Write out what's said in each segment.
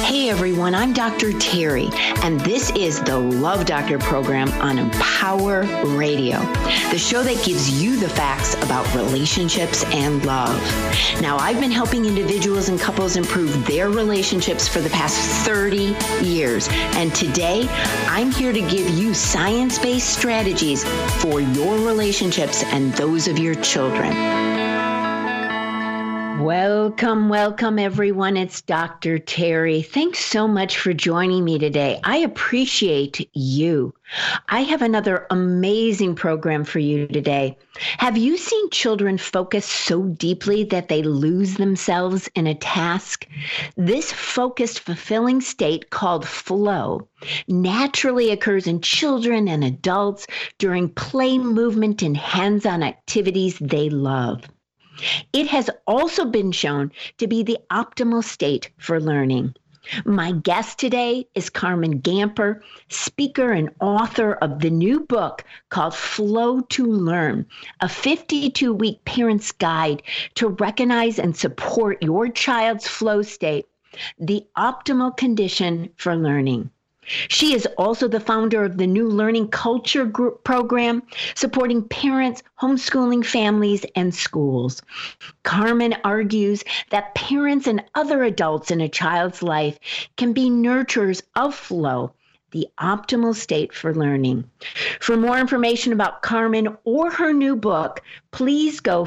Hey everyone, I'm Dr. Terry, and this is the Love Doctor program on Empower Radio, the show that gives you the facts about relationships and love. Now, I've been helping individuals and couples improve their relationships for the past 30 years, and today I'm here to give you science-based strategies for your relationships and those of your children. Welcome, everyone. It's Dr. Terry. Thanks so much for joining me today. I appreciate you. I have another amazing program for you today. Have you seen children focus so deeply that they lose themselves in a task? This focused, fulfilling state called flow naturally occurs in children and adults during play, movement, and hands-on activities they love. It has also been shown to be the optimal state for learning. My guest today is Carmen Gamper, speaker and author of the new book called Flow to Learn, a 52-week parent's guide to recognize and support your child's flow state, the optimal condition for learning. She is also the founder of the New Learning Culture Group program, supporting parents, homeschooling families, and schools. Carmen argues that parents and other adults in a child's life can be nurturers of flow, the optimal state for learning. For more information about Carmen or her new book, please go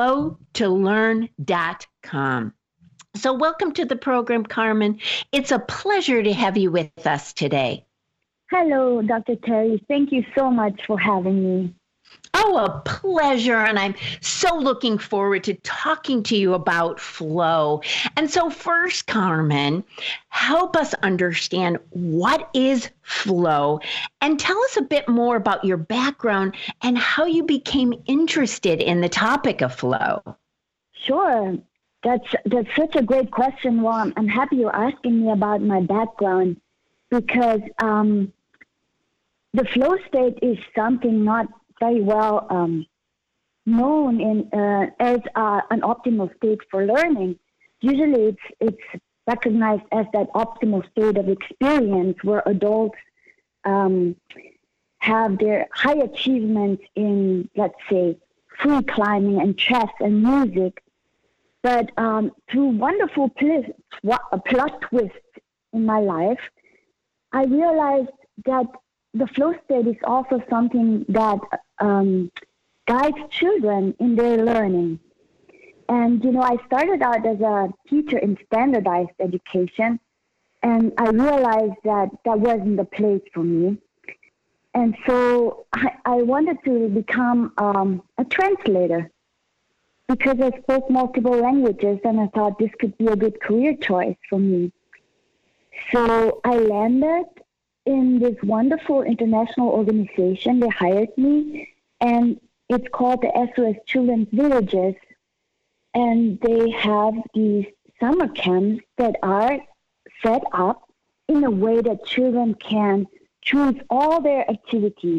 flowtolearn.com. So welcome to the program, Carmen. It's a pleasure to have you with us today. Hello, Dr. Terry. Thank you so much for having me. Oh, a pleasure. And I'm so looking forward to talking to you about flow. And so first, Carmen, help us understand what is flow and tell us a bit more about your background and how you became interested in the topic of flow. Sure. That's such a great question. Well, I'm happy you're asking me about my background because the flow state is something not very well known as an optimal state for learning. Usually it's recognized as that optimal state of experience where adults have their high achievements in, let's say, free climbing and chess and music. But through wonderful plot twists in my life, I realized that the flow state is also something that guides children in their learning. And, I started out as a teacher in standardized education, and I realized that wasn't the place for me. And so I wanted to become a translator, because I spoke multiple languages and I thought this could be a good career choice for me. So I landed in this wonderful international organization. They hired me, and it's called the SOS Children's Villages. And they have these summer camps that are set up in a way that children can choose all their activities.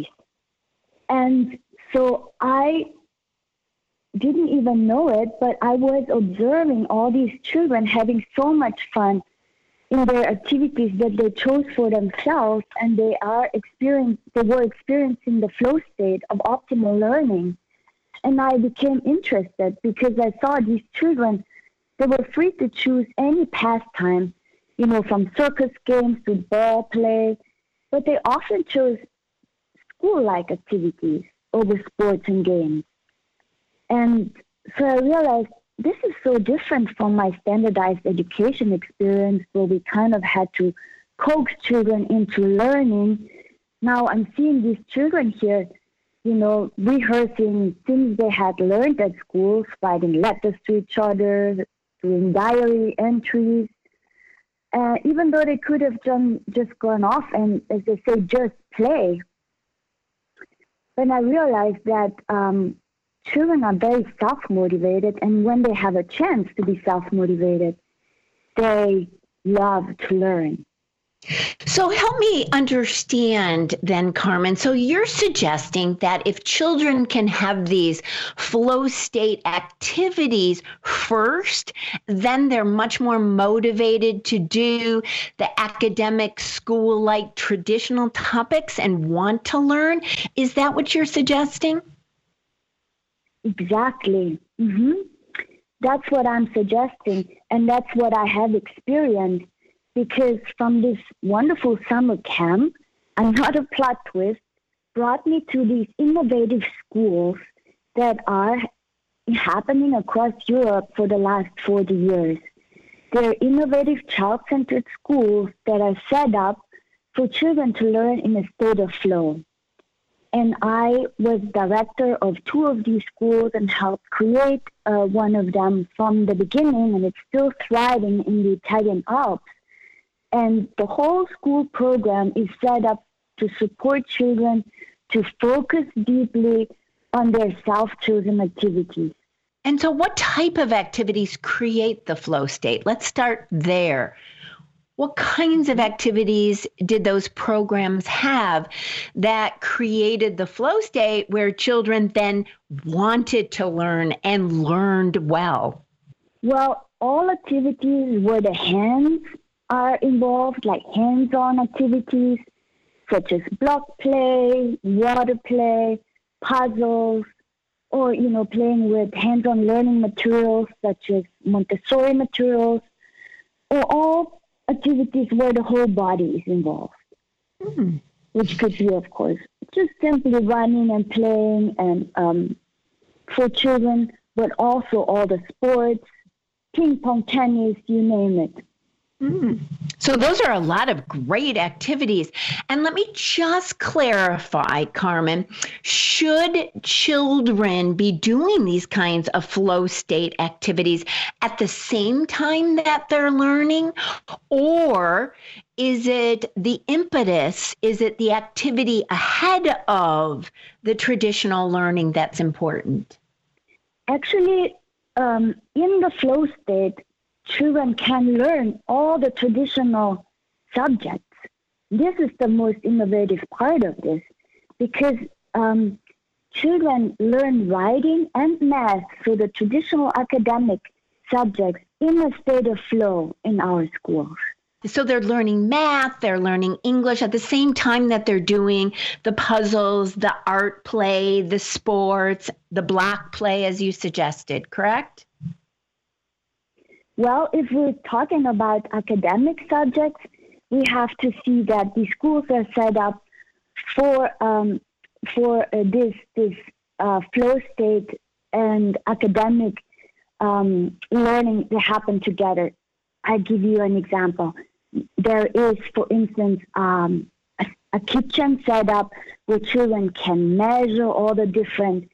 And so I didn't even know it, but I was observing all these children having so much fun in their activities that they chose for themselves, and they were experiencing the flow state of optimal learning. And I became interested because I saw these children, they were free to choose any pastime, from circus games to ball play, but they often chose school-like activities over sports and games. And so I realized this is so different from my standardized education experience where we kind of had to coax children into learning. Now I'm seeing these children here, rehearsing things they had learned at school, writing letters to each other, doing diary entries, even though they could have just gone off and, as they say, just play. But I realized that children are very self-motivated, and when they have a chance to be self-motivated, they love to learn. So help me understand then, Carmen. So you're suggesting that if children can have these flow state activities first, then they're much more motivated to do the academic school like traditional topics and want to learn. Is that what you're suggesting? Exactly. That's what I'm suggesting, and that's what I have experienced. Because from this wonderful summer camp, another plot twist brought me to these innovative schools that are happening across Europe for the last 40 years. They're innovative child-centered schools that are set up for children to learn in a state of flow. And I was director of two of these schools and helped create one of them from the beginning, and it's still thriving in the Italian Alps. And the whole school program is set up to support children to focus deeply on their self-chosen activities. And so, what type of activities create the flow state? Let's start there. What kinds of activities did those programs have that created the flow state where children then wanted to learn and learned well? Well, all activities where the hands are involved, like hands-on activities such as block play, water play, puzzles, or, playing with hands-on learning materials such as Montessori materials, or all activities where the whole body is involved, which could be, of course, just simply running and playing and for children, but also all the sports, ping pong, tennis, you name it. So those are a lot of great activities. And let me just clarify, Carmen, should children be doing these kinds of flow state activities at the same time that they're learning? Or is it the impetus, is it the activity ahead of the traditional learning that's important? Actually, in the flow state, children can learn all the traditional subjects. This is the most innovative part of this, because children learn writing and math, so the traditional academic subjects, in a state of flow in our schools. So they're learning math, they're learning English at the same time that they're doing the puzzles, the art play, the sports, the block play, as you suggested, correct? Well, if we're talking about academic subjects, we have to see that the schools are set up for this flow state and academic learning to happen together. I'll give you an example. There is, for instance, a kitchen set up where children can measure all the different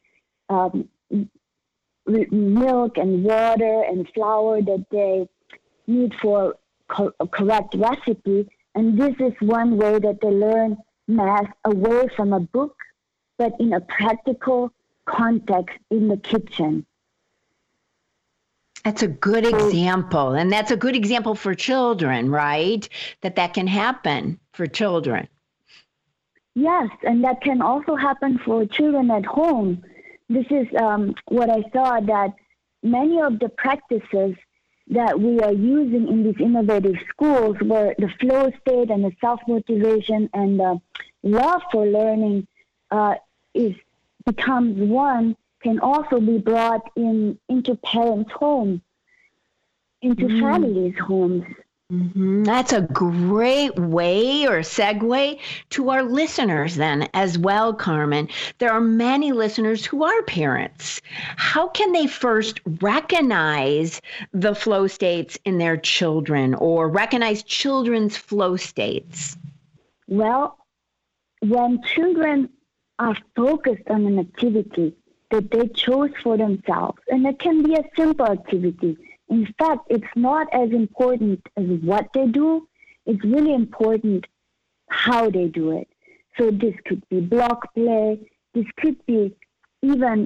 milk and water and flour that they need for a correct recipe. And this is one way that they learn math away from a book, but in a practical context in the kitchen. That's a good example. And that's a good example for children, right? That can happen for children. Yes, and that can also happen for children at home. This is what I saw, that many of the practices that we are using in these innovative schools, where the flow state and the self-motivation and the love for learning becomes one, can also be brought into parents' homes, into families' homes. That's a great way or segue to our listeners then as well, Carmen. There are many listeners who are parents. How can they first recognize the flow states in their children or recognize children's flow states? Well, when children are focused on an activity that they chose for themselves, and it can be a simple activity. In fact, it's not as important as what they do. It's really important how they do it. So this could be block play. This could be even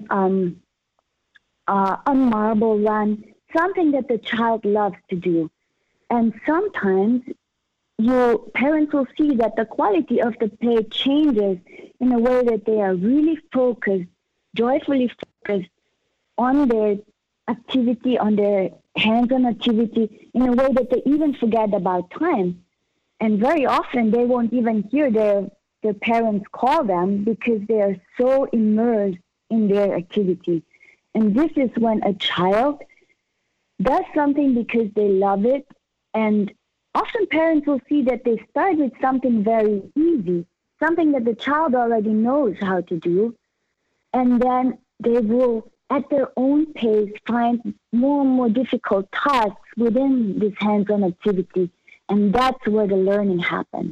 a marble run, something that the child loves to do. And sometimes parents will see that the quality of the play changes in a way that they are really focused, joyfully focused on their activity, on their hands-on activity, in a way that they even forget about time. And very often they won't even hear their parents call them because they are so immersed in their activity. And this is when a child does something because they love it. And often parents will see that they start with something very easy, something that the child already knows how to do. And then they will, at their own pace, find more and more difficult tasks within this hands-on activity. And that's where the learning happens.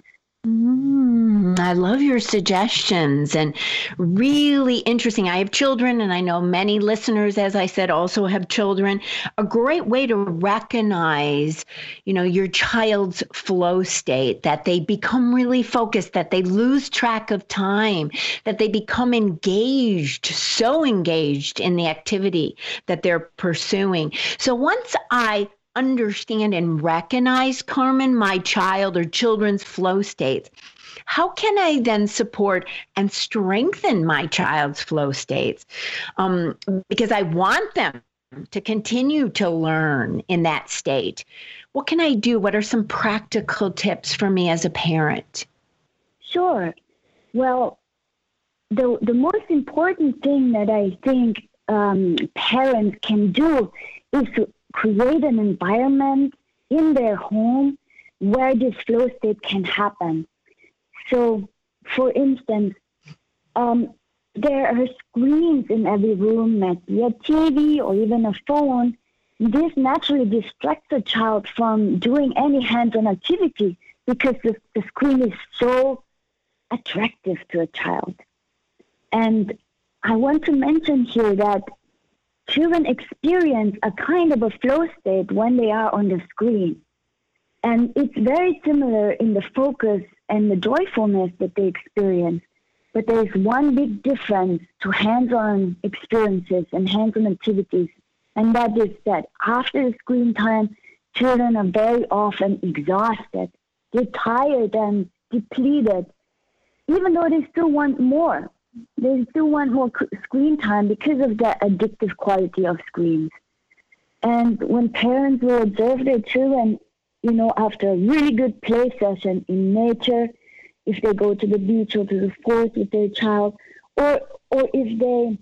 I love your suggestions and really interesting. I have children and I know many listeners, as I said, also have children. A great way to recognize, your child's flow state, that they become really focused, that they lose track of time, that they become engaged, so engaged in the activity that they're pursuing. So once I understand and recognize, Carmen, my child or children's flow states, how can I then support and strengthen my child's flow states? Because I want them to continue to learn in that state. What can I do? What are some practical tips for me as a parent? Sure. Well, the most important thing that I think parents can do is to create an environment in their home where this flow state can happen. So, for instance, there are screens in every room, might be a TV or even a phone. This naturally distracts a child from doing any hands-on activity because the screen is so attractive to a child. And I want to mention here that children experience a kind of a flow state when they are on the screen. And it's very similar in the focus and the joyfulness that they experience. But there's one big difference to hands-on experiences and hands-on activities. And that is that after the screen time, children are very often exhausted. They're tired and depleted, even though they still want more. They still want more screen time because of the addictive quality of screens. And when parents will observe their children, after a really good play session in nature, if they go to the beach or to the forest with their child, or if they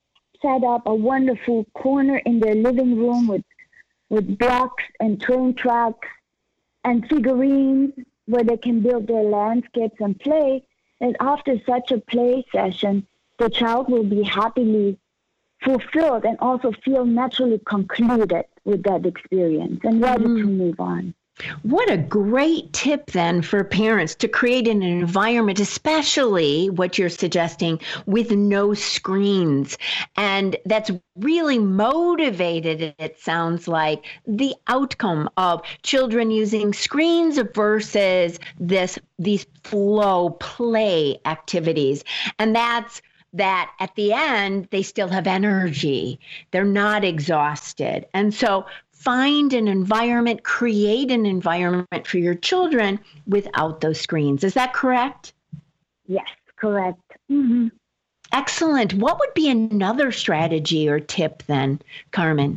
set up a wonderful corner in their living room with blocks and train tracks and figurines where they can build their landscapes and play, and after such a play session, the child will be happily fulfilled and also feel naturally concluded with that experience and ready to move on. What a great tip then for parents to create an environment, especially what you're suggesting, with no screens. And that's really motivated, it sounds like, the outcome of children using screens versus these flow play activities. And that's that at the end, they still have energy. They're not exhausted. And so find an environment, create an environment for your children without those screens. Is that correct? Yes, correct. Mm-hmm. Excellent. What would be another strategy or tip then, Carmen?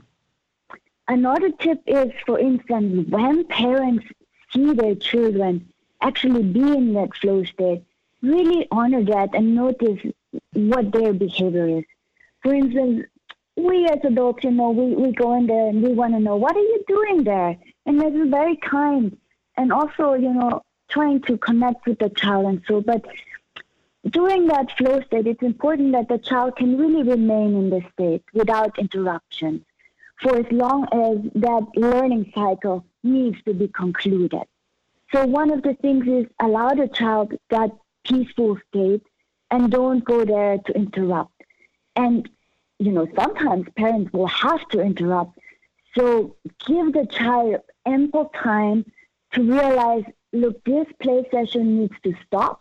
Another tip is, for instance, when parents see their children actually be in that flow state, really honor that and notice what their behavior is. For instance, we as adults, we go in there and we want to know, what are you doing there? And this is very kind. And also, trying to connect with the child and so, but during that flow state, it's important that the child can really remain in this state without interruption for as long as that learning cycle needs to be concluded. So one of the things is allow the child that peaceful state and don't go there to interrupt. And sometimes parents will have to interrupt. So give the child ample time to realize, look, this play session needs to stop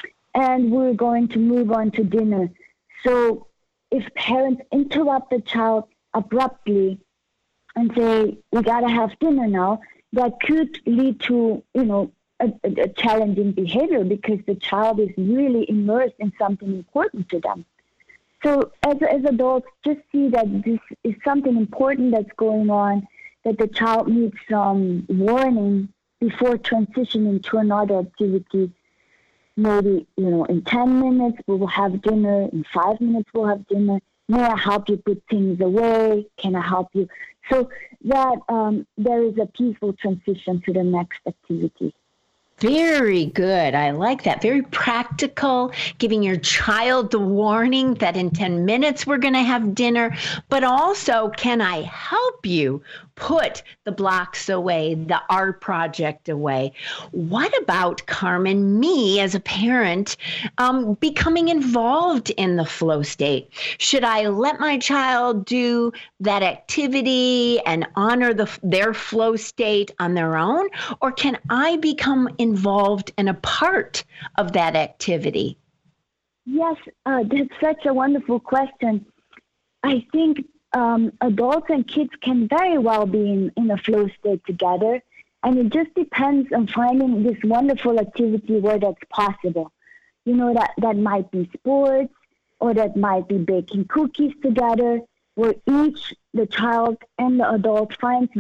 and we're going to move on to dinner. So if parents interrupt the child abruptly and say, we got to have dinner now, that could lead to, a challenging behavior because the child is really immersed in something important to them. So as adults, just see that this is something important that's going on, that the child needs some warning before transitioning to another activity. Maybe, in 10 minutes we will have dinner, in 5 minutes we'll have dinner. May I help you put things away? Can I help you? So that there is a peaceful transition to the next activity. Very good. I like that. Very practical, giving your child the warning that in 10 minutes we're going to have dinner, but also, can I help you put the blocks away, the art project away? What about, Carmen, me as a parent becoming involved in the flow state? Should I let my child do that activity and honor their flow state on their own? Or can I become involved and a part of that activity? Yes, that's such a wonderful question. I think adults and kids can very well be in a flow state together. And it just depends on finding this wonderful activity where that's possible. That might be sports, or that might be baking cookies together, where the child and the adult finds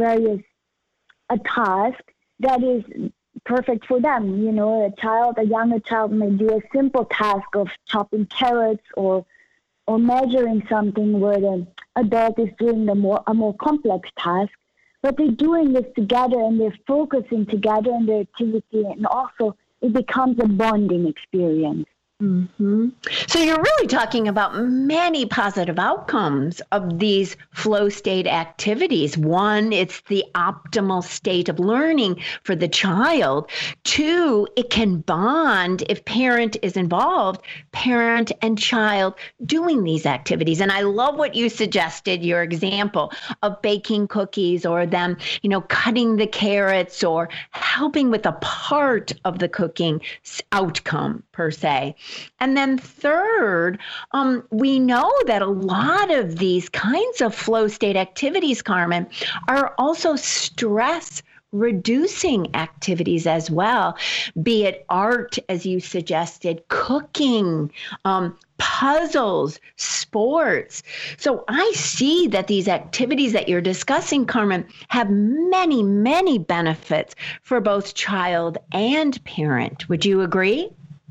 a task that is perfect for them. A younger child may do a simple task of chopping carrots or measuring something, where the adult is doing a more complex task. But they're doing this together and they're focusing together on their activity, and also it becomes a bonding experience. Mm-hmm. So you're really talking about many positive outcomes of these flow state activities. One, it's the optimal state of learning for the child. Two, it can bond if parent is involved, parent and child doing these activities. And I love what you suggested, your example of baking cookies, or them, cutting the carrots, or helping with a part of the cooking outcome per se. And then third, we know that a lot of these kinds of flow state activities, Carmen, are also stress reducing activities as well, be it art, as you suggested, cooking, puzzles, sports. So I see that these activities that you're discussing, Carmen, have many, many benefits for both child and parent. Would you agree?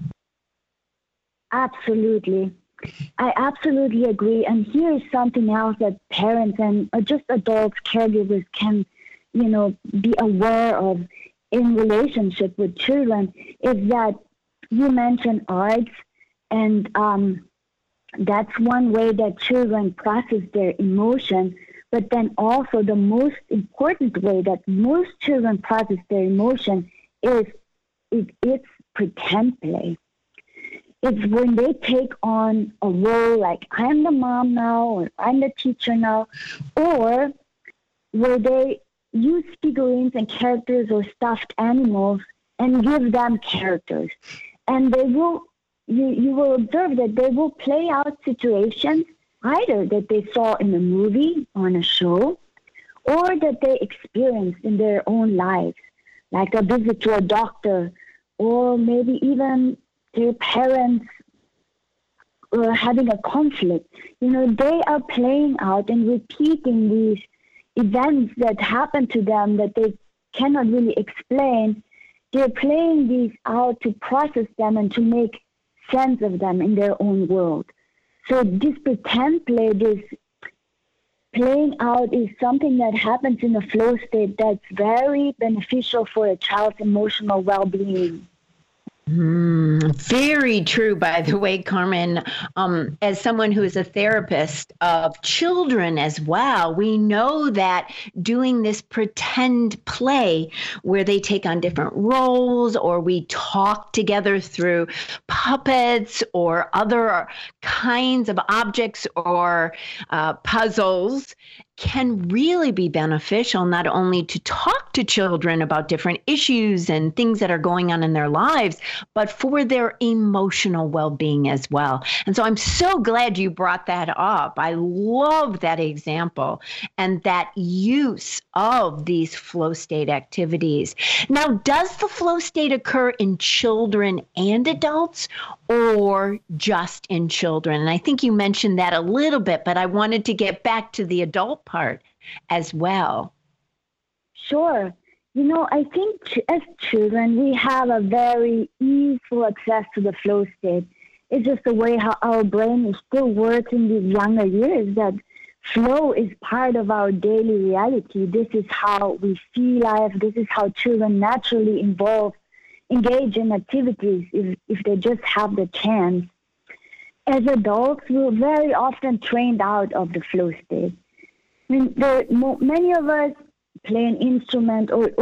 Absolutely. I absolutely agree. And here's something else that parents and just adults, caregivers can, be aware of in relationship with children, is that you mentioned arts, and that's one way that children process their emotion. But then also the most important way that most children process their emotion is it's pretend play. It's when they take on a role like, I'm the mom now, or I'm the teacher now, or where they use figurines and characters or stuffed animals and give them characters. And they will, you will observe that they will play out situations either that they saw in a movie, on a show, or that they experienced in their own lives, like a visit to a doctor, or maybe even their parents having a conflict. They are playing out and repeating these events that happen to them that they cannot really explain. They're playing these out to process them and to make sense of them in their own world. So this pretend play, this playing out, is something that happens in a flow state that's very beneficial for a child's emotional well-being. Very true, by the way, Carmen. As someone who is a therapist of children as well, we know that doing this pretend play where they take on different roles, or we talk together through puppets or other kinds of objects or puzzles, can really be beneficial, not only to talk to children about different issues and things that are going on in their lives, but for their emotional well-being as well. And so I'm so glad you brought that up. I love that example and that use of these flow state activities. Now, does the flow state occur in children and adults, or just in children? And I think you mentioned that a little bit, but I wanted to get back to the adult part as well. Sure. I think as children, we have a very easy access to the flow state. It's just the way how our brain is still working in these younger years, that flow is part of our daily reality. This is how we see life. This is how children naturally engage in activities if they just have the chance. As adults, we're very often trained out of the flow state. Many of us play an instrument or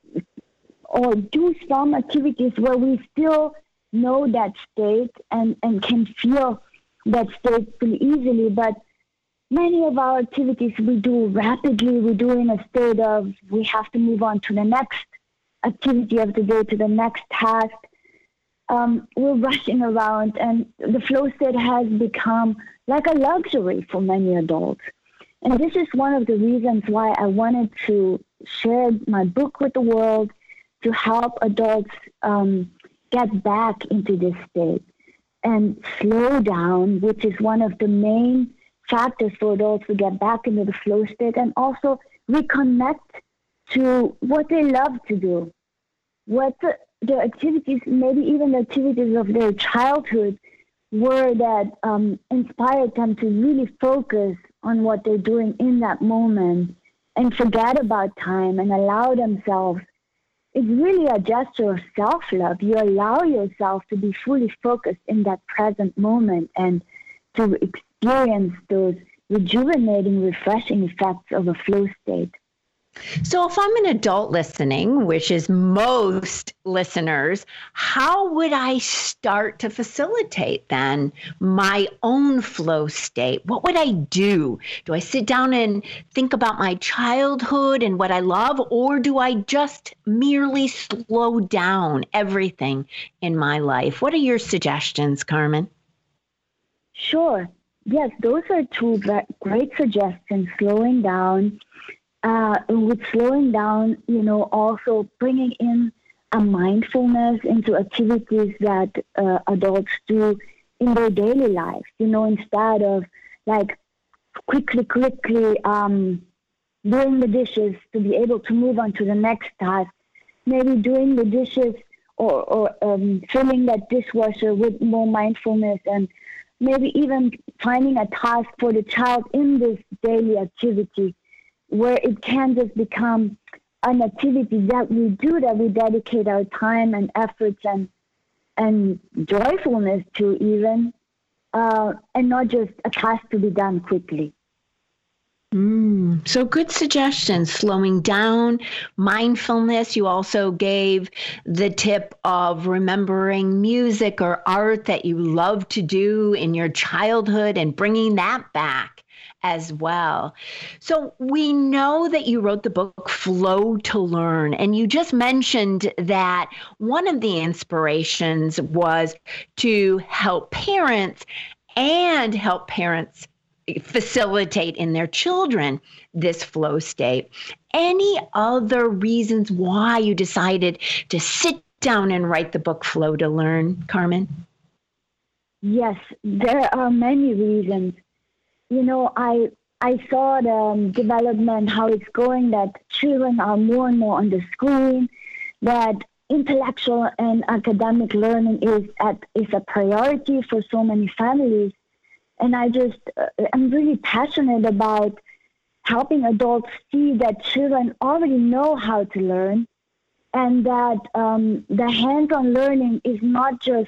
do some activities where we still know that state and can feel that state pretty easily, but many of our activities we do rapidly. We do in a state of we have to move on to the next activity of the day, to the next task. We're rushing around, and the flow state has become like a luxury for many adults. And this is one of the reasons why I wanted to share my book with the world, to help adults get back into this state and slow down, which is one of the main factors for adults to get back into the flow state, and also reconnect to what they love to do, what the activities, maybe even the activities of their childhood were that inspired them to really focus on what they're doing in that moment and forget about time and allow themselves. It's really a gesture of self-love. You allow yourself to be fully focused in that present moment and to experience those rejuvenating, refreshing effects of a flow state. So if I'm an adult listening, which is most listeners, how would I start to facilitate then my own flow state? What would I do? Do I sit down and think about my childhood and what I love, or do I just merely slow down everything in my life? What are your suggestions, Carmen? Sure. Yes, those are two great suggestions. Slowing down. With slowing down, also bringing in a mindfulness into activities that adults do in their daily life, instead of like quickly doing the dishes to be able to move on to the next task, maybe doing the dishes or filling that dishwasher with more mindfulness, and maybe even finding a task for the child in this daily activity, where it can just become an activity that we do, that we dedicate our time and efforts and joyfulness to even, and not just a task to be done quickly. So good suggestions. Slowing down, mindfulness. You also gave the tip of remembering music or art that you loved to do in your childhood and bringing that back as well. So we know that you wrote the book Flow to Learn, and you just mentioned that one of the inspirations was to help parents facilitate in their children this flow state. Any other reasons why you decided to sit down and write the book Flow to Learn, Carmen? Yes, there are many reasons. I saw the development, how it's going, that children are more and more on the screen, that intellectual and academic learning is a priority for so many families. And I'm really passionate about helping adults see that children already know how to learn, and that the hands-on learning is not just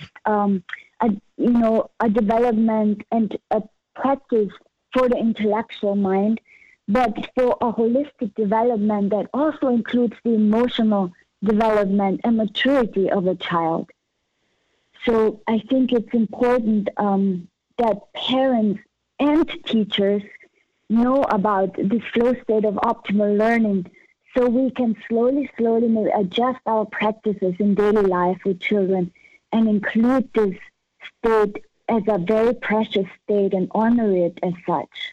a development and a practice for the intellectual mind, but for a holistic development that also includes the emotional development and maturity of a child. So I think it's important that parents and teachers know about this flow state of optimal learning so we can slowly maybe adjust our practices in daily life with children and include this state as a very precious state and honor it as such.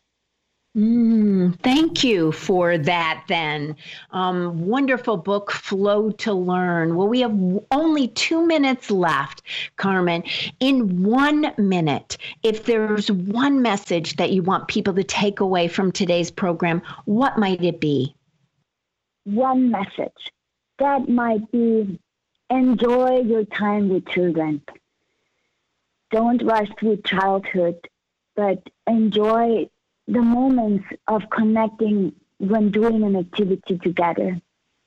Thank you for that then. Wonderful book, Flow to Learn. Well, we have only 2 minutes left, Carmen. In 1 minute, if there's one message that you want people to take away from today's program, what might it be? One message. That might be, enjoy your time with children. Don't rush through childhood, but enjoy the moments of connecting when doing an activity together.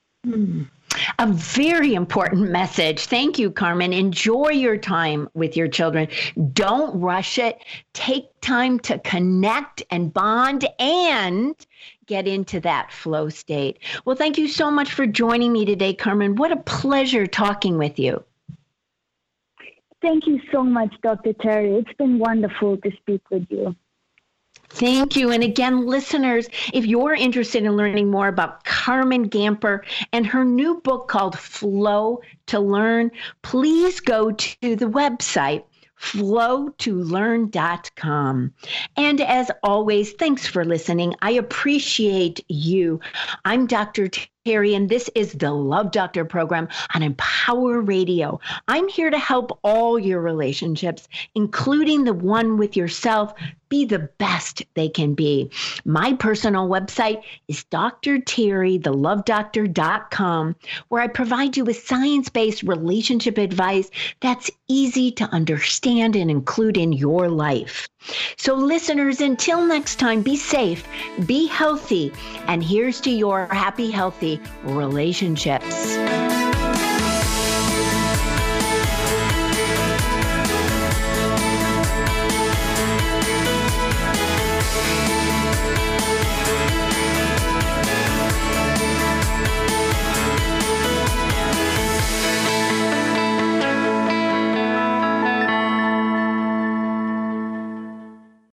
A very important message. Thank you, Carmen. Enjoy your time with your children. Don't rush it. Take time to connect and bond and get into that flow state. Well, thank you so much for joining me today, Carmen. What a pleasure talking with you. Thank you so much, Dr. Terry. It's been wonderful to speak with you. Thank you. And again, listeners, if you're interested in learning more about Carmen Gamper and her new book called Flow to Learn, please go to the website flowtolearn.com. And as always, thanks for listening. I appreciate you. I'm Dr. Terry, and this is the Love Doctor program on Empower Radio. I'm here to help all your relationships, including the one with yourself, be the best they can be. My personal website is drterrythelovedoctor.com, where I provide you with science-based relationship advice that's easy to understand and include in your life. So listeners, until next time, be safe, be healthy, and here's to your happy, healthy relationships.